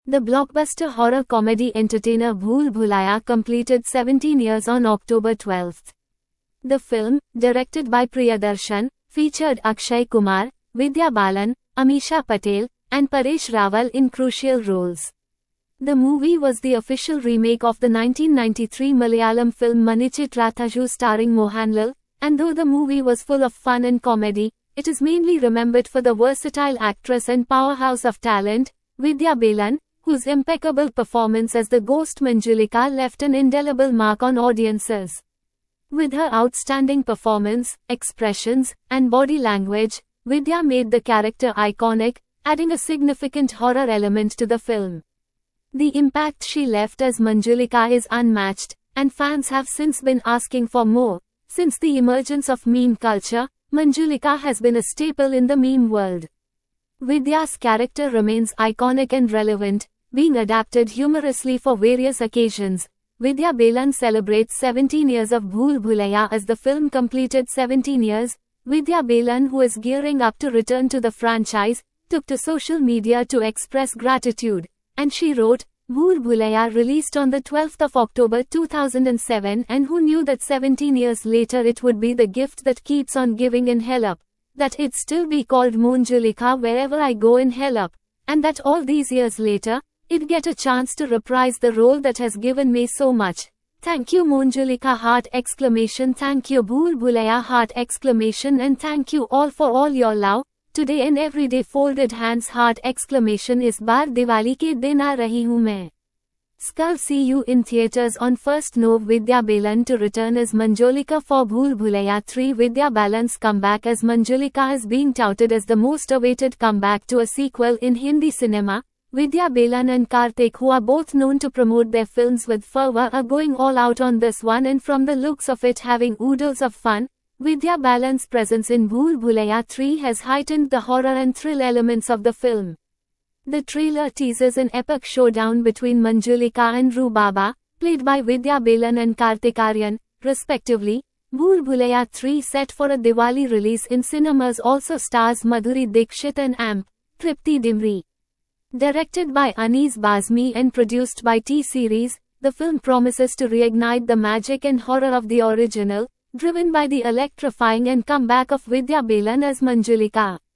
The blockbuster horror comedy entertainer Bhool Bhulaiyaa completed 17 years on October 12. The film, directed by Priyadarshan, featured Akshay Kumar, Vidya Balan, Amisha Patel, and Paresh Rawal in crucial roles. The movie was the official remake of the 1993 Malayalam film Manichitrathaju starring Mohanlal, and though the movie was full of fun and comedy, it is mainly remembered for the versatile actress and powerhouse of talent, Vidya Balan, whose impeccable performance as the ghost Manjulika left an indelible mark on audiences. With her outstanding performance, expressions, and body language, Vidya made the character iconic, adding a significant horror element to the film. The impact she left as Manjulika is unmatched, and fans have since been asking for more. Since the emergence of meme culture, Manjulika has been a staple in the meme world. Vidya's character remains iconic and relevant, being adapted humorously for various occasions. Vidya Balan celebrates 17 years of Bhool Bhulaiyaa as the film completed 17 years. Vidya Balan, who is gearing up to return to the franchise, took to social media to express gratitude, and she wrote, "Bhool Bhulaiyaa released on the 12th of October 2007, and who knew that 17 years later it would be the gift that keeps on giving in Hellup, that it'd still be called Manjulika wherever I go in Hellup, and that all these years later, I'd get a chance to reprise the role that has given me so much. Thank you Manjulika heart exclamation, thank you Bhool Bhulaiyaa heart exclamation, and thank you all for all your love, today and every day folded hands heart exclamation, इस बार दिवाली के दिन आ रही हूँ मैं." Skull see you in theatres on 1st Nov. Vidya Balan to return as Manjulika for Bhool Bhulaiyaa 3. Vidya Balan's comeback as Manjulika is being touted as the most awaited comeback to a sequel in Hindi cinema. Vidya Balan and Kartik, who are both known to promote their films with fervor, are going all out on this one, and from the looks of it having oodles of fun. Vidya Balan's presence in Bhool Bhulaiyaa 3 has heightened the horror and thrill elements of the film. The trailer teases an epic showdown between Manjulika and Rubaba, played by Vidya Balan and Kartik Aaryan, respectively. Bhool Bhulaiyaa 3, set for a Diwali release in cinemas, also stars Madhuri Dixit and Amp. Tripti Dimri. Directed by Anees Bazmi and produced by T-Series, the film promises to reignite the magic and horror of the original, driven by the electrifying and comeback of Vidya Balan as Manjulika.